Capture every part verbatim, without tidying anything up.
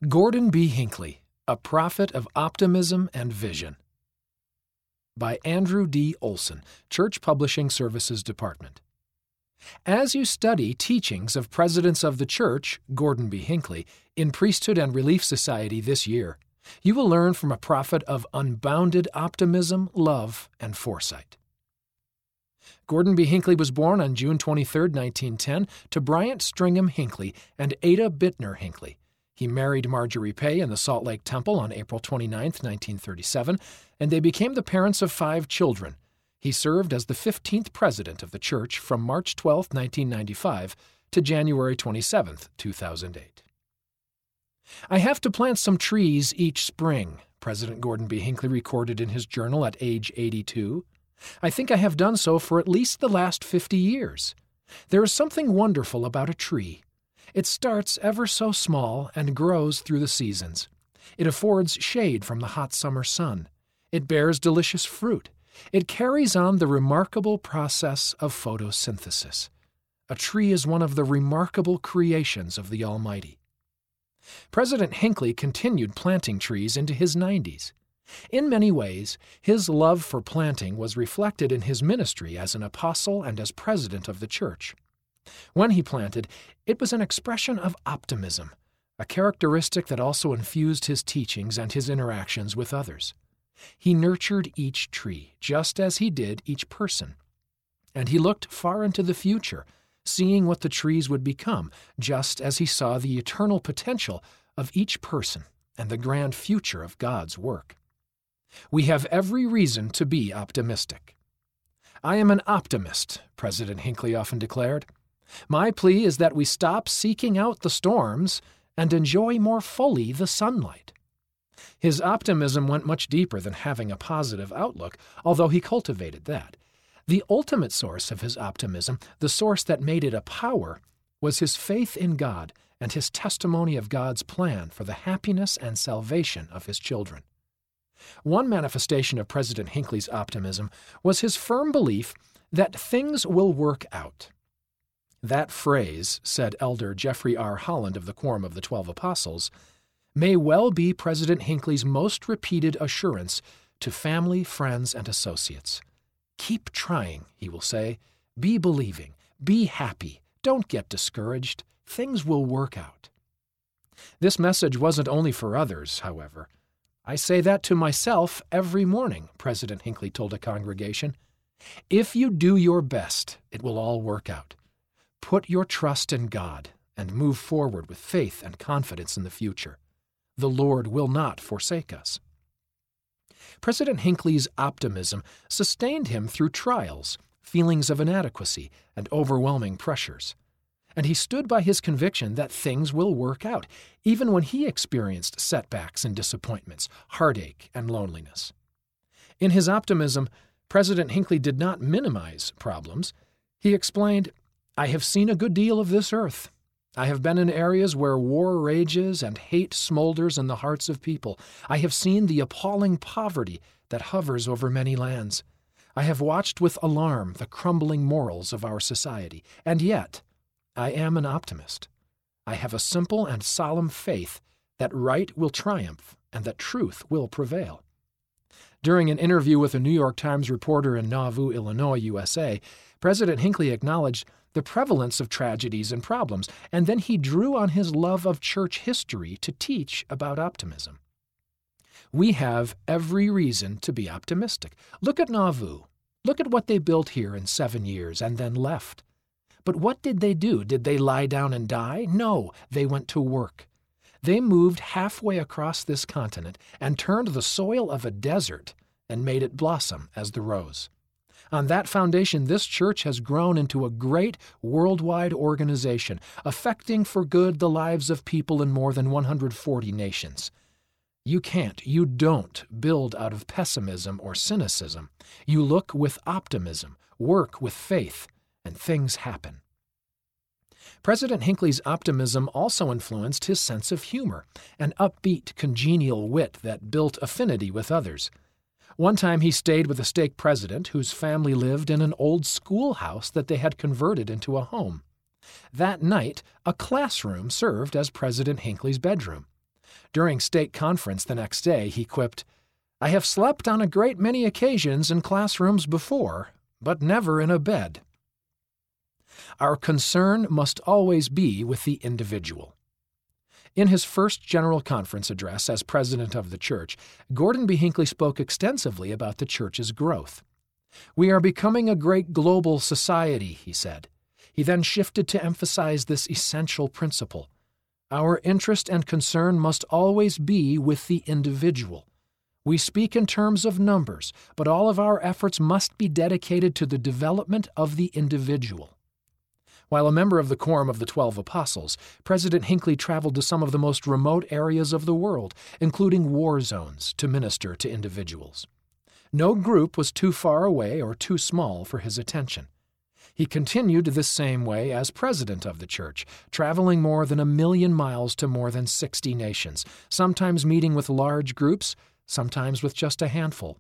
Gordon B. Hinckley, A Prophet of Optimism and Vision. By Andrew D. Olson, Church Publishing Services Department. As you study teachings of Presidents of the Church, Gordon B. Hinckley, in Priesthood and Relief Society this year, you will learn from a prophet of unbounded optimism, love, and foresight. Gordon B. Hinckley was born on June twenty-third, nineteen ten, to Bryant Stringham Hinckley and Ada Bittner Hinckley. He married Marjorie Pay in the Salt Lake Temple on April twenty-ninth, nineteen thirty-seven, and they became the parents of five children. He served as the fifteenth president of the church from March twelfth, nineteen ninety-five to January twenty-seventh, two thousand eight. I have to plant some trees each spring, President Gordon B. Hinckley recorded in his journal at age eighty-two. I think I have done so for at least the last fifty years. There is something wonderful about a tree. It starts ever so small and grows through the seasons. It affords shade from the hot summer sun. It bears delicious fruit. It carries on the remarkable process of photosynthesis. A tree is one of the remarkable creations of the Almighty. President Hinckley continued planting trees into his nineties. In many ways, his love for planting was reflected in his ministry as an apostle and as president of the church. When he planted, it was an expression of optimism, a characteristic that also infused his teachings and his interactions with others. He nurtured each tree, just as he did each person. And he looked far into the future, seeing what the trees would become, just as he saw the eternal potential of each person and the grand future of God's work. We have every reason to be optimistic. I am an optimist, President Hinckley often declared. My plea is that we stop seeking out the storms and enjoy more fully the sunlight. His optimism went much deeper than having a positive outlook, although he cultivated that. The ultimate source of his optimism, the source that made it a power, was his faith in God and his testimony of God's plan for the happiness and salvation of his children. One manifestation of President Hinckley's optimism was his firm belief that things will work out. That phrase, said Elder Jeffrey R. Holland of the Quorum of the Twelve Apostles, may well be President Hinckley's most repeated assurance to family, friends, and associates. Keep trying, he will say. Be believing. Be happy. Don't get discouraged. Things will work out. This message wasn't only for others, however. I say that to myself every morning, President Hinckley told a congregation. If you do your best, it will all work out. Put your trust in God and move forward with faith and confidence in the future. The Lord will not forsake us. President Hinckley's optimism sustained him through trials, feelings of inadequacy, and overwhelming pressures. And he stood by his conviction that things will work out, even when he experienced setbacks and disappointments, heartache, and loneliness. In his optimism, President Hinckley did not minimize problems. He explained, I have seen a good deal of this earth. I have been in areas where war rages and hate smolders in the hearts of people. I have seen the appalling poverty that hovers over many lands. I have watched with alarm the crumbling morals of our society. And yet, I am an optimist. I have a simple and solemn faith that right will triumph and that truth will prevail. During an interview with a New York Times reporter in Nauvoo, Illinois, U S A, President Hinckley acknowledged the prevalence of tragedies and problems, and then he drew on his love of church history to teach about optimism. We have every reason to be optimistic. Look at Nauvoo. Look at what they built here in seven years and then left. But what did they do? Did they lie down and die? No, they went to work. They moved halfway across this continent and turned the soil of a desert and made it blossom as the rose. On that foundation, this church has grown into a great worldwide organization, affecting for good the lives of people in more than one hundred forty nations. You can't, you don't build out of pessimism or cynicism. You look with optimism, work with faith, and things happen. President Hinckley's optimism also influenced his sense of humor, an upbeat, congenial wit that built affinity with others. One time he stayed with a stake president whose family lived in an old schoolhouse that they had converted into a home. That night, a classroom served as President Hinckley's bedroom. During stake conference the next day, he quipped, "I have slept on a great many occasions in classrooms before, but never in a bed." Our concern must always be with the individual. In his first General Conference address as president of the church, Gordon B. Hinckley spoke extensively about the church's growth. "We are becoming a great global society," he said. He then shifted to emphasize this essential principle. Our interest and concern must always be with the individual. We speak in terms of numbers, but all of our efforts must be dedicated to the development of the individual. While a member of the Quorum of the Twelve Apostles, President Hinckley traveled to some of the most remote areas of the world, including war zones, to minister to individuals. No group was too far away or too small for his attention. He continued this same way as president of the church, traveling more than a million miles to more than sixty nations, sometimes meeting with large groups, sometimes with just a handful.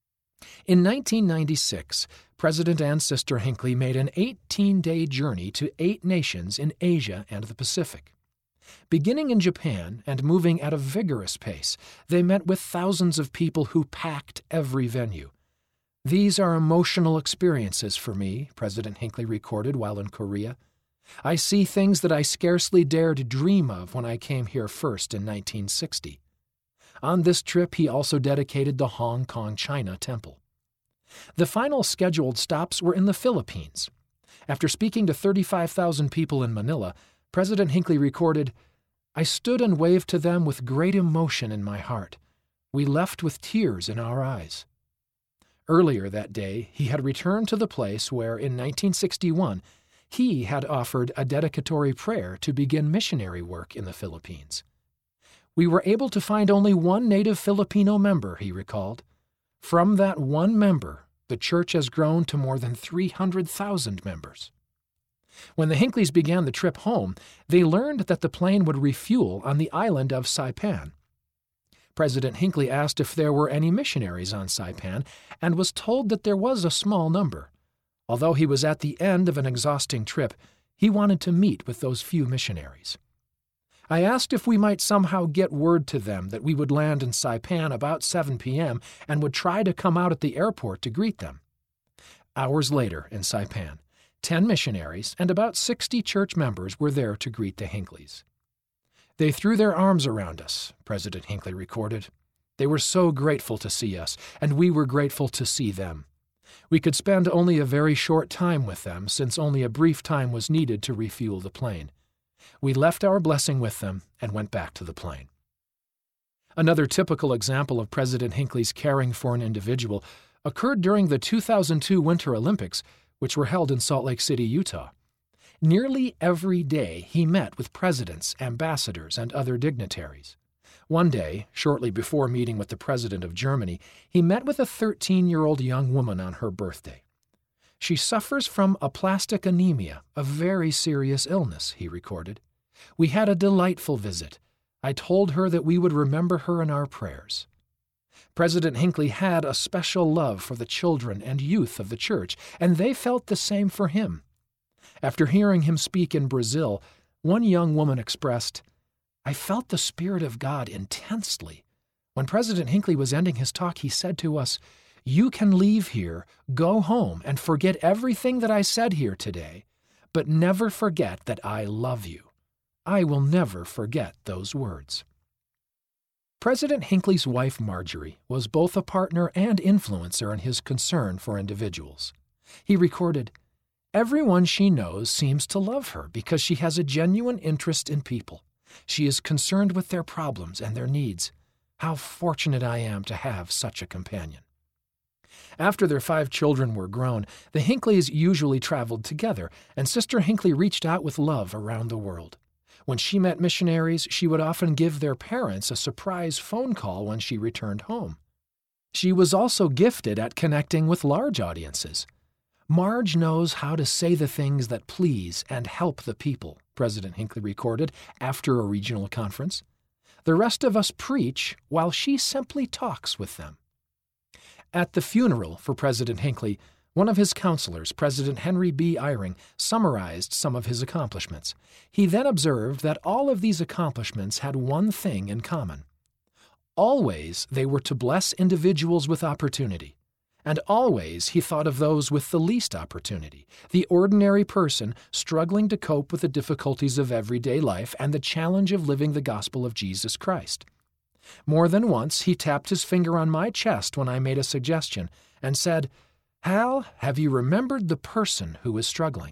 In nineteen ninety-six, President and Sister Hinckley made an eighteen-day journey to eight nations in Asia and the Pacific. Beginning in Japan and moving at a vigorous pace, they met with thousands of people who packed every venue. "These are emotional experiences for me," President Hinckley recorded while in Korea. "I see things that I scarcely dared dream of when I came here first in nineteen sixty. On this trip, he also dedicated the Hong Kong China Temple. The final scheduled stops were in the Philippines. After speaking to thirty-five thousand people in Manila, President Hinckley recorded, "I stood and waved to them with great emotion in my heart. We left with tears in our eyes." Earlier that day, he had returned to the place where, in nineteen sixty-one, he had offered a dedicatory prayer to begin missionary work in the Philippines. "We were able to find only one native Filipino member," he recalled. "From that one member, the church has grown to more than three hundred thousand members." When the Hinckley's began the trip home, they learned that the plane would refuel on the island of Saipan. President Hinckley asked if there were any missionaries on Saipan and was told that there was a small number. Although he was at the end of an exhausting trip, he wanted to meet with those few missionaries. "I asked if we might somehow get word to them that we would land in Saipan about seven p.m. and would try to come out at the airport to greet them." Hours later in Saipan, ten missionaries and about sixty church members were there to greet the Hinckley's. "They threw their arms around us," President Hinckley recorded. "They were so grateful to see us, and we were grateful to see them. We could spend only a very short time with them, since only a brief time was needed to refuel the plane. We left our blessing with them and went back to the plane." Another typical example of President Hinckley's caring for an individual occurred during the two thousand two Winter Olympics, which were held in Salt Lake City, Utah. Nearly every day he met with presidents, ambassadors, and other dignitaries. One day, shortly before meeting with the president of Germany, he met with a thirteen-year-old young woman on her birthday. "She suffers from aplastic anemia, a very serious illness," he recorded. "We had a delightful visit. I told her that we would remember her in our prayers." President Hinckley had a special love for the children and youth of the church, and they felt the same for him. After hearing him speak in Brazil, one young woman expressed, "I felt the Spirit of God intensely. When President Hinckley was ending his talk, he said to us, 'You can leave here, go home, and forget everything that I said here today, but never forget that I love you.' I will never forget those words." President Hinckley's wife, Marjorie, was both a partner and influencer in his concern for individuals. He recorded, "Everyone she knows seems to love her because she has a genuine interest in people. She is concerned with their problems and their needs. How fortunate I am to have such a companion." After their five children were grown, the Hinckley's usually traveled together, and Sister Hinckley reached out with love around the world. When she met missionaries, she would often give their parents a surprise phone call when she returned home. She was also gifted at connecting with large audiences. "Marge knows how to say the things that please and help the people," President Hinckley recorded after a regional conference. "The rest of us preach while she simply talks with them." At the funeral for President Hinckley, One of his counselors, President Henry B. Eyring, summarized some of his accomplishments. He then observed that all of these accomplishments had one thing in common. Always they were to bless individuals with opportunity, and always he thought of those with the least opportunity, the ordinary person struggling to cope with the difficulties of everyday life and the challenge of living the gospel of Jesus Christ. More than once he tapped his finger on my chest when I made a suggestion and said, "Hal, have you remembered the person who is struggling?"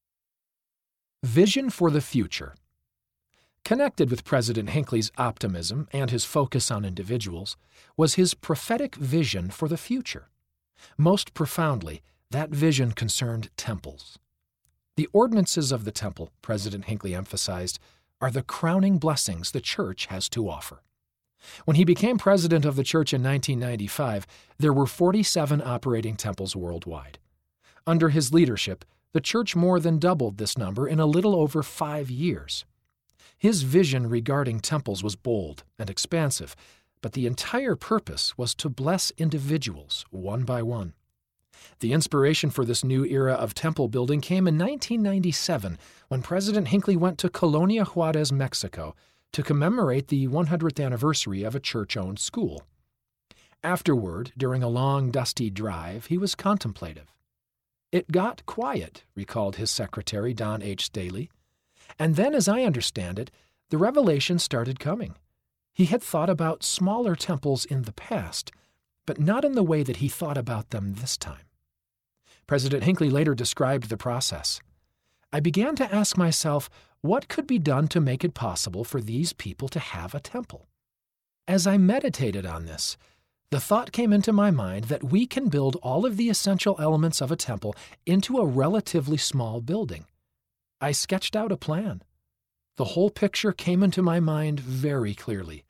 Vision for the future. Connected with President Hinckley's optimism and his focus on individuals was his prophetic vision for the future. Most profoundly, that vision concerned temples. The ordinances of the temple, President Hinckley emphasized, are the crowning blessings the church has to offer. When he became president of the church in nineteen ninety-five, there were forty-seven operating temples worldwide. Under his leadership, the church more than doubled this number in a little over five years. His vision regarding temples was bold and expansive, but the entire purpose was to bless individuals one by one. The inspiration for this new era of temple building came in nineteen ninety-seven when President Hinckley went to Colonia Juarez, Mexico, to commemorate the one hundredth anniversary of a church-owned school. Afterward, during a long, dusty drive, he was contemplative. "It got quiet," recalled his secretary, Don H. Staley. And then, as I understand it, the revelation started coming. He had thought about smaller temples in the past, but not in the way that he thought about them this time. President Hinckley later described the process. "I began to ask myself, what could be done to make it possible for these people to have a temple? As I meditated on this, the thought came into my mind that we can build all of the essential elements of a temple into a relatively small building. I sketched out a plan. The whole picture came into my mind very clearly.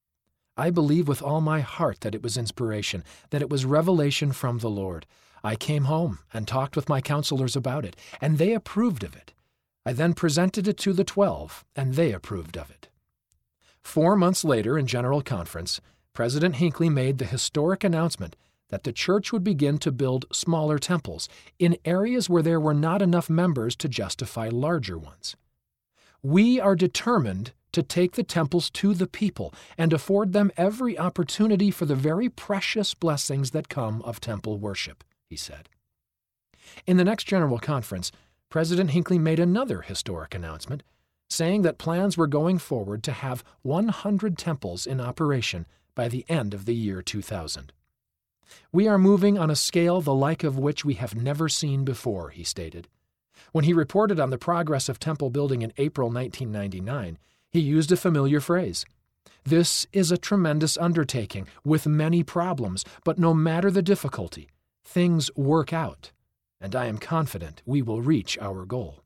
I believe with all my heart that it was inspiration, that it was revelation from the Lord. I came home and talked with my counselors about it, and they approved of it. I then presented it to the twelve, and they approved of it." Four months later, in General Conference, President Hinckley made the historic announcement that the church would begin to build smaller temples in areas where there were not enough members to justify larger ones. "We are determined to take the temples to the people and afford them every opportunity for the very precious blessings that come of temple worship," he said. In the next General Conference, President Hinckley made another historic announcement, saying that plans were going forward to have one hundred temples in operation by the end of the year two thousand. "We are moving on a scale the like of which we have never seen before," he stated. When he reported on the progress of temple building in April nineteen ninety-nine, he used a familiar phrase. "This is a tremendous undertaking with many problems, but no matter the difficulty, things work out, and I am confident we will reach our goal."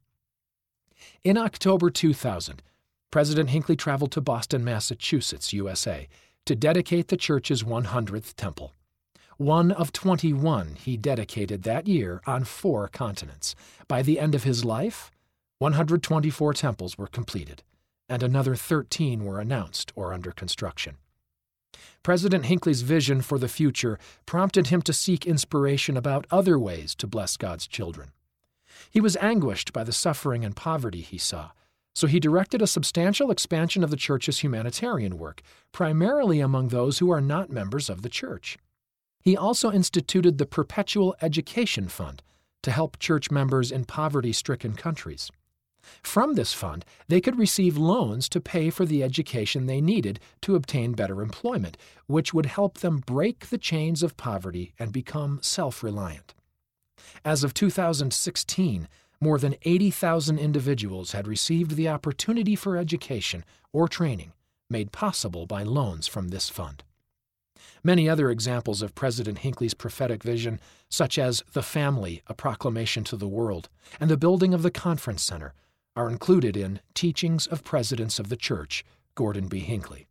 In October two thousand, President Hinckley traveled to Boston, Massachusetts, U S A, to dedicate the church's one hundredth temple. One of twenty-one he dedicated that year on four continents. By the end of his life, one hundred twenty-four temples were completed, and another thirteen were announced or under construction. President Hinckley's vision for the future prompted him to seek inspiration about other ways to bless God's children. He was anguished by the suffering and poverty he saw, so he directed a substantial expansion of the church's humanitarian work, primarily among those who are not members of the church. He also instituted the Perpetual Education Fund to help church members in poverty-stricken countries. From this fund, they could receive loans to pay for the education they needed to obtain better employment, which would help them break the chains of poverty and become self-reliant. As of two thousand sixteen, more than eighty thousand individuals had received the opportunity for education or training made possible by loans from this fund. Many other examples of President Hinckley's prophetic vision, such as The Family, A Proclamation to the World, and the building of the Conference Center, are included in Teachings of Presidents of the Church, Gordon B. Hinckley.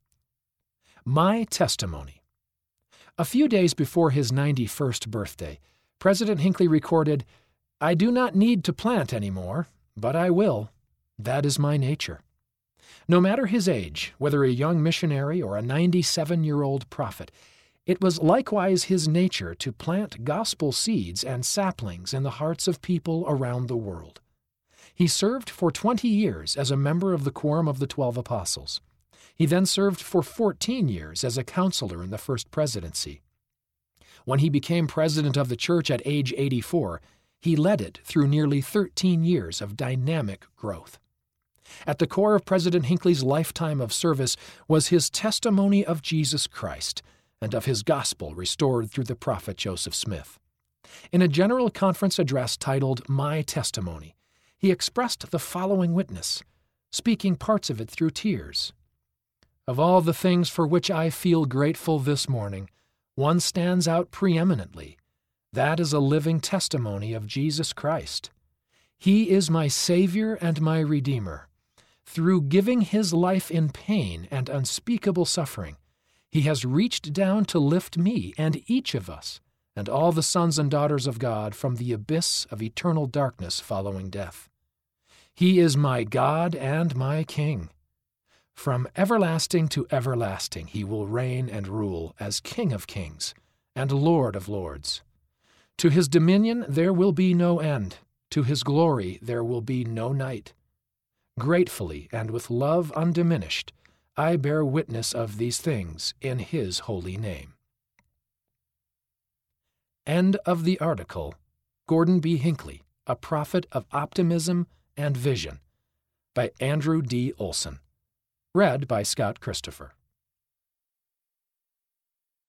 My Testimony. A few days before his ninety-first birthday, President Hinckley recorded, "I do not need to plant anymore, but I will. That is my nature." No matter his age, whether a young missionary or a ninety-seven-year-old prophet, It was likewise his nature to plant gospel seeds and saplings in the hearts of people around the world. He served for twenty years as a member of the Quorum of the Twelve Apostles. He then served for fourteen years as a counselor in the First Presidency. When he became president of the church at age eighty-four, he led it through nearly thirteen years of dynamic growth. At the core of President Hinckley's lifetime of service was his testimony of Jesus Christ and of his gospel restored through the prophet Joseph Smith. In a general conference address titled My Testimony, he expressed the following witness, speaking parts of it through tears. Of all the things for which I feel grateful this morning, one stands out preeminently. That is a living testimony of Jesus Christ. He is my Savior and my Redeemer. Through giving his life in pain and unspeakable suffering, he has reached down to lift me and each of us and all the sons and daughters of God from the abyss of eternal darkness following death. He is my God and my King. From everlasting to everlasting he will reign and rule as King of kings and Lord of lords. To his dominion there will be no end. To his glory there will be no night. Gratefully and with love undiminished, I bear witness of these things in his holy name. End of the article, Gordon B. Hinckley, A Prophet of Optimism and Vision, by Andrew D. Olson. Read by Scott Christopher.